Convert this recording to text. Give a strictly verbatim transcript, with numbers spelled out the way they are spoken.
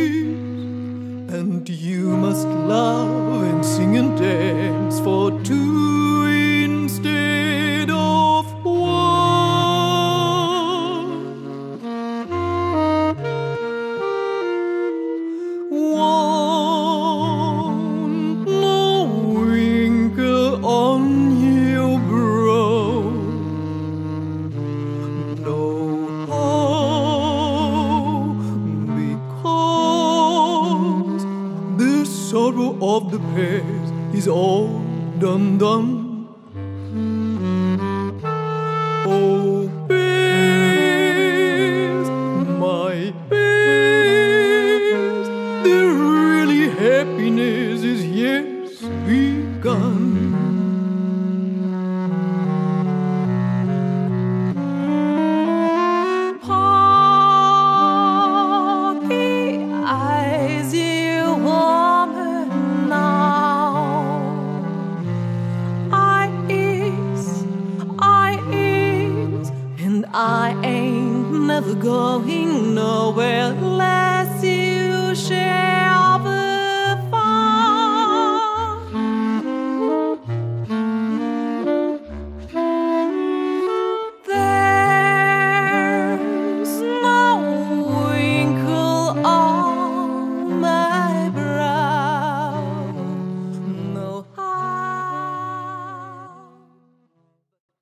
and you must love and sing and dance for two instead of one. One, no wrinkle on your brow, no how, because the sorrow of the past is all done, done.